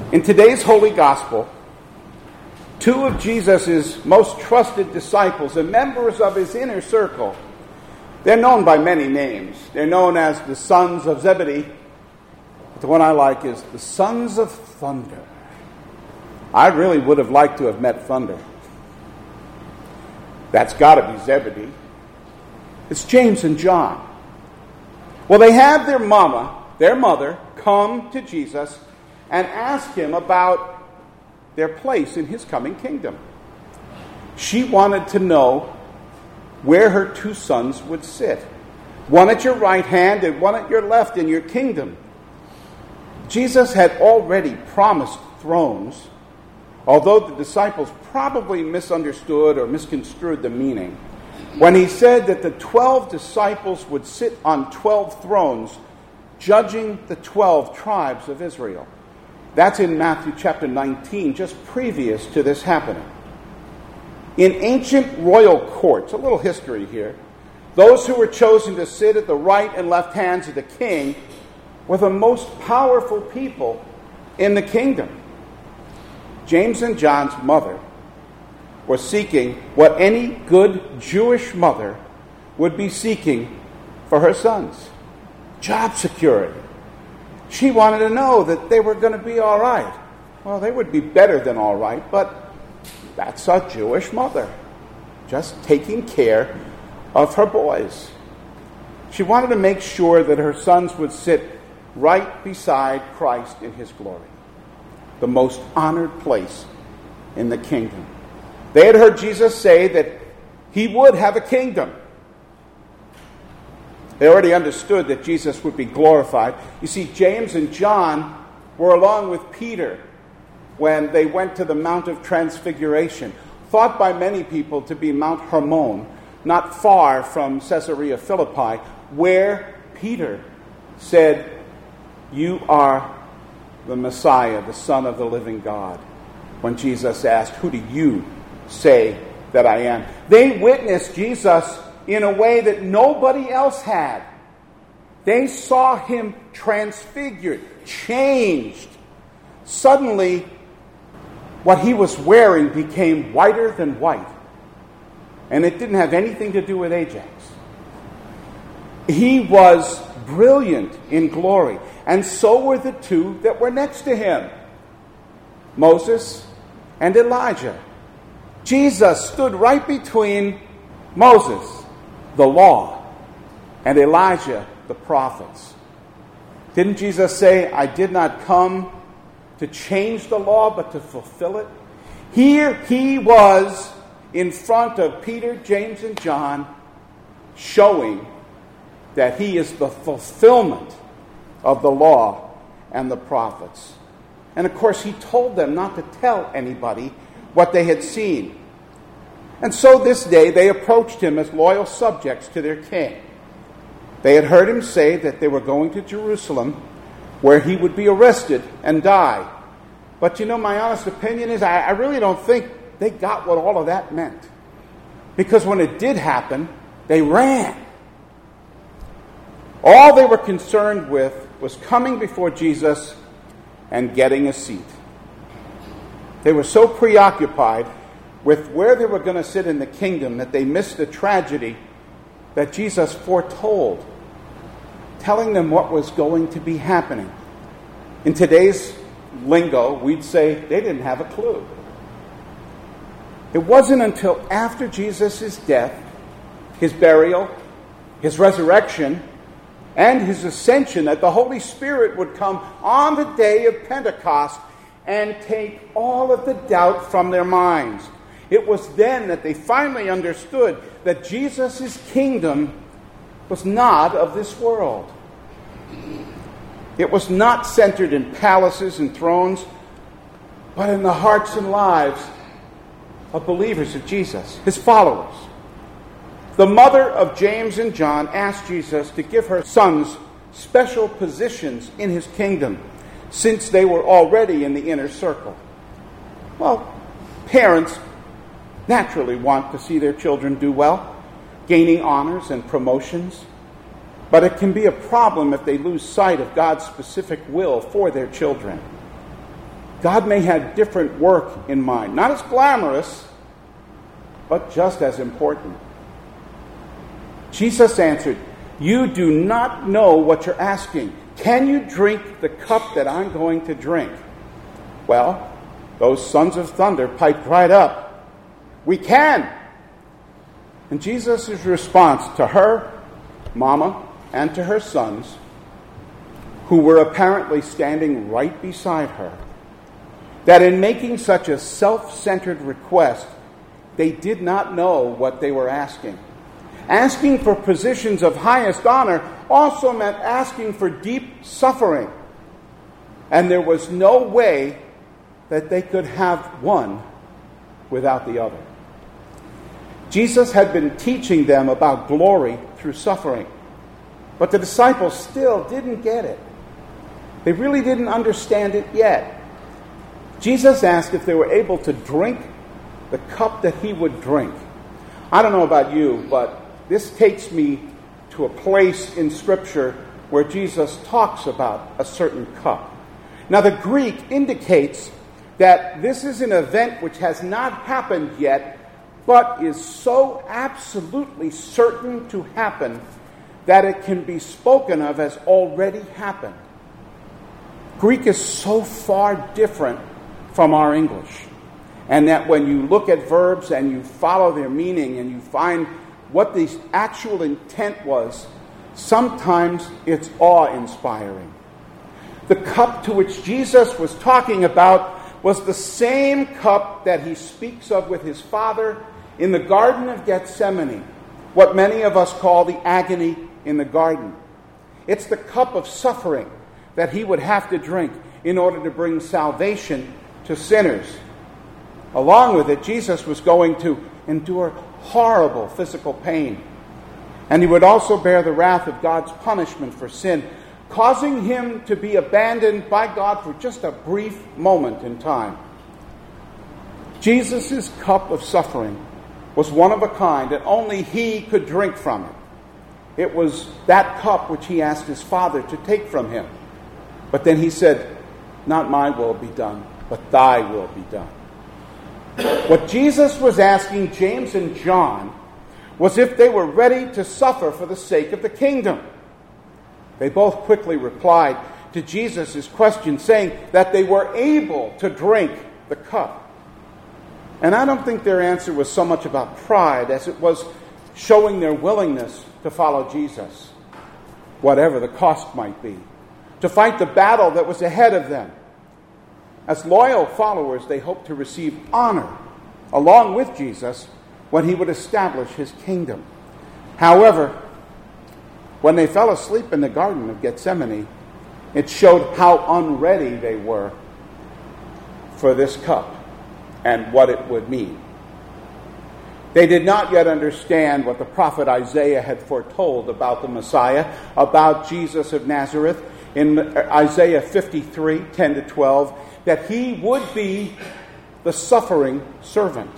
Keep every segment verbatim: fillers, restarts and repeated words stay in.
In today's Holy Gospel, two of Jesus' most trusted disciples and members of his inner circle, they're known by many names. They're known as the sons of Zebedee. But the one I like is the sons of thunder. I really would have liked to have met thunder. That's got to be Zebedee. It's James and John. Well, they have their mama, their mother, come to Jesus and ask him about their place in his coming kingdom. She wanted to know where her two sons would sit. One at your right hand and one at your left in your kingdom. Jesus had already promised thrones, although the disciples probably misunderstood or misconstrued the meaning, when he said that the twelve disciples would sit on twelve thrones, judging the twelve tribes of Israel. That's in Matthew chapter nineteen, just previous to this happening. In ancient royal courts, a little history here, those who were chosen to sit at the right and left hands of the king were the most powerful people in the kingdom. James and John's mother was seeking what any good Jewish mother would be seeking for her sons: job security. She wanted to know that they were going to be all right. Well, they would be better than all right, but that's a Jewish mother, just taking care of her boys. She wanted to make sure that her sons would sit right beside Christ in his glory, the most honored place in the kingdom. They had heard Jesus say that he would have a kingdom. They already understood that Jesus would be glorified. You see, James and John were along with Peter when they went to the Mount of Transfiguration, thought by many people to be Mount Hermon, not far from Caesarea Philippi, where Peter said, "You are the Messiah, the Son of the living God," when Jesus asked, "Who do you say that I am?" They witnessed Jesus in a way that nobody else had. They saw him transfigured, changed. Suddenly, what he was wearing became whiter than white. And it didn't have anything to do with Ajax. He was brilliant in glory. And so were the two that were next to him, Moses and Elijah. Jesus stood right between Moses, the law, and Elijah, the prophets. Didn't Jesus say, "I did not come to change the law, but to fulfill it"? Here he was in front of Peter, James, and John, showing that he is the fulfillment of the law and the prophets. And of course, he told them not to tell anybody what they had seen. And so this day they approached him as loyal subjects to their king. They had heard him say that they were going to Jerusalem, where he would be arrested and die. But you know, my honest opinion is I, I really don't think they got what all of that meant. Because when it did happen, they ran. All they were concerned with was coming before Jesus and getting a seat. They were so preoccupied with where they were going to sit in the kingdom that they missed the tragedy that Jesus foretold, telling them what was going to be happening. In today's lingo, we'd say they didn't have a clue. It wasn't until after Jesus' death, his burial, his resurrection, and his ascension that the Holy Spirit would come on the day of Pentecost and take all of the doubt from their minds. It was then that they finally understood that Jesus' kingdom was not of this world. It was not centered in palaces and thrones, but in the hearts and lives of believers of Jesus, his followers. The mother of James and John asked Jesus to give her sons special positions in his kingdom, since they were already in the inner circle. Well, parents naturally want to see their children do well, gaining honors and promotions. But it can be a problem if they lose sight of God's specific will for their children. God may have different work in mind. Not as glamorous, but just as important. Jesus answered, "You do not know what you're asking. Can you drink the cup that I'm going to drink?" Well, those sons of thunder piped right up, "We can." And Jesus' response to her, Mama, and to her sons, who were apparently standing right beside her, that in making such a self-centered request, they did not know what they were asking. Asking for positions of highest honor also meant asking for deep suffering. And there was no way that they could have one without the other. Jesus had been teaching them about glory through suffering, but the disciples still didn't get it. They really didn't understand it yet. Jesus asked if they were able to drink the cup that he would drink. I don't know about you, but this takes me to a place in Scripture where Jesus talks about a certain cup. Now, the Greek indicates that this is an event which has not happened yet, but is so absolutely certain to happen that it can be spoken of as already happened. Greek is so far different from our English, and that when you look at verbs and you follow their meaning and you find what the actual intent was, sometimes it's awe-inspiring. The cup to which Jesus was talking about was the same cup that he speaks of with his Father in the Garden of Gethsemane, what many of us call the agony in the garden. It's the cup of suffering that he would have to drink in order to bring salvation to sinners. Along with it, Jesus was going to endure horrible physical pain. And he would also bear the wrath of God's punishment for sin, causing him to be abandoned by God for just a brief moment in time. Jesus' cup of suffering was one of a kind, and only he could drink from it. It was that cup which he asked his Father to take from him. But then he said, "Not my will be done, but thy will be done." What Jesus was asking James and John was if they were ready to suffer for the sake of the kingdom. They both quickly replied to Jesus' question, saying that they were able to drink the cup. And I don't think their answer was so much about pride as it was showing their willingness to follow Jesus, whatever the cost might be, to fight the battle that was ahead of them. As loyal followers, they hoped to receive honor along with Jesus when he would establish his kingdom. However, when they fell asleep in the Garden of Gethsemane, it showed how unready they were for this cup and what it would mean. They did not yet understand what the prophet Isaiah had foretold about the Messiah, about Jesus of Nazareth, in Isaiah fifty-three, ten to twelve, that he would be the suffering servant.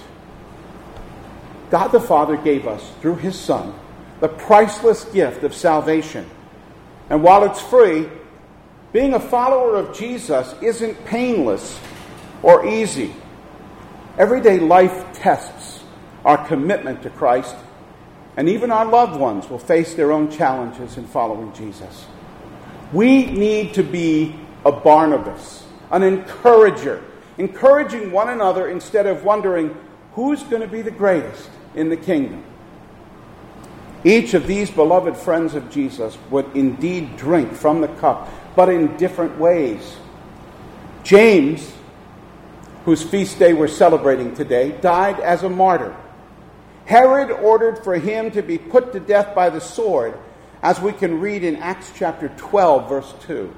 God the Father gave us, through his Son, the priceless gift of salvation. And while it's free, being a follower of Jesus isn't painless or easy. Everyday life tests our commitment to Christ, and even our loved ones will face their own challenges in following Jesus. We need to be a Barnabas, an encourager, encouraging one another instead of wondering who's going to be the greatest in the kingdom. Each of these beloved friends of Jesus would indeed drink from the cup, but in different ways. James, whose feast day we're celebrating today, died as a martyr. Herod ordered for him to be put to death by the sword, as we can read in Acts chapter twelve, verse two.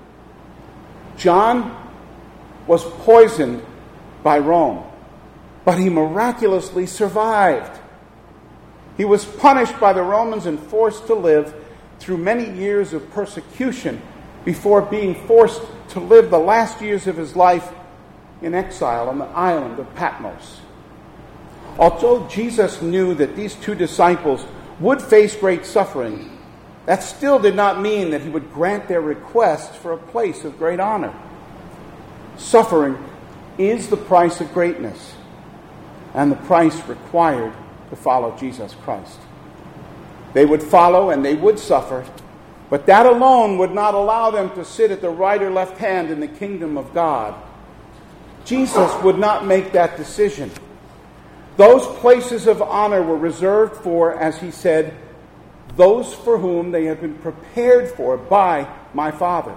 John was poisoned by Rome, but he miraculously survived. He was punished by the Romans and forced to live through many years of persecution before being forced to live the last years of his life in exile on the island of Patmos. Although Jesus knew that these two disciples would face great suffering, that still did not mean that he would grant their request for a place of great honor. Suffering is the price of greatness and the price required to follow Jesus Christ. They would follow and they would suffer, but that alone would not allow them to sit at the right or left hand in the kingdom of God. Jesus would not make that decision. Those places of honor were reserved for, as he said, those for whom they had been prepared for by my Father.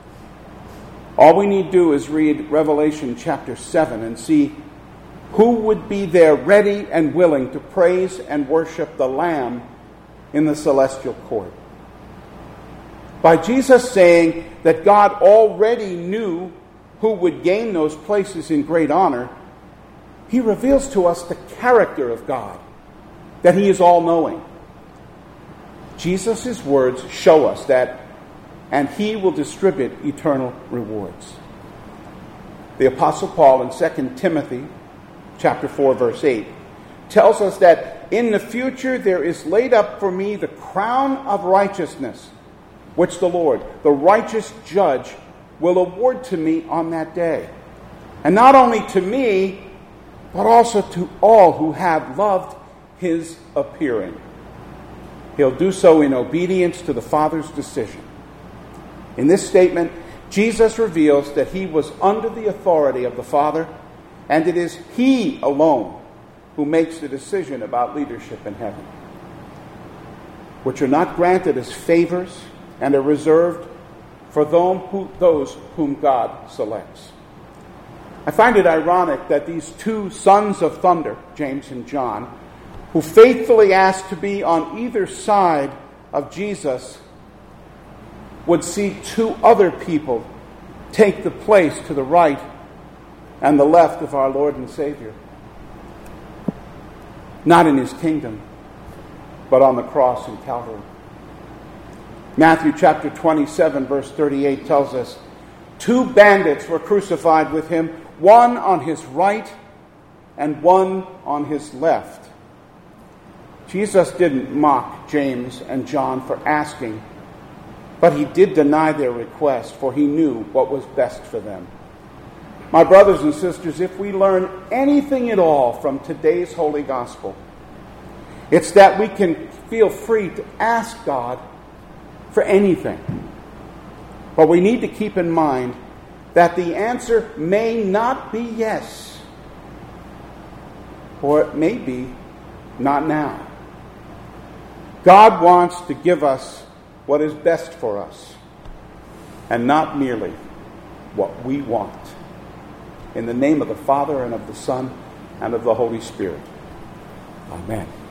All we need to do is read Revelation chapter seven and see who would be there ready and willing to praise and worship the Lamb in the celestial court. By Jesus saying that God already knew who would gain those places in great honor, he reveals to us the character of God, that he is all-knowing. Jesus' words show us that, and he will distribute eternal rewards. The Apostle Paul in Second Timothy chapter four, verse eight, tells us that in the future there is laid up for me the crown of righteousness, which the Lord, the righteous judge, will award to me on that day. And not only to me, but also to all who have loved his appearing. He'll do so in obedience to the Father's decision. In this statement, Jesus reveals that he was under the authority of the Father, and it is he alone who makes the decision about leadership in heaven, which are not granted as favors and are reserved for those whom God selects. I find it ironic that these two sons of thunder, James and John, who faithfully asked to be on either side of Jesus, would see two other people take the place to the right and the left of our Lord and Savior. Not in his kingdom, but on the cross in Calvary. Matthew chapter twenty-seven, verse thirty-eight tells us, two bandits were crucified with him, one on his right and one on his left. Jesus didn't mock James and John for asking, but he did deny their request, for he knew what was best for them. My brothers and sisters, if we learn anything at all from today's Holy Gospel, it's that we can feel free to ask God for anything. But we need to keep in mind that the answer may not be yes, or it may be not now. God wants to give us what is best for us, and not merely what we want. In the name of the Father, and of the Son, and of the Holy Spirit. Amen.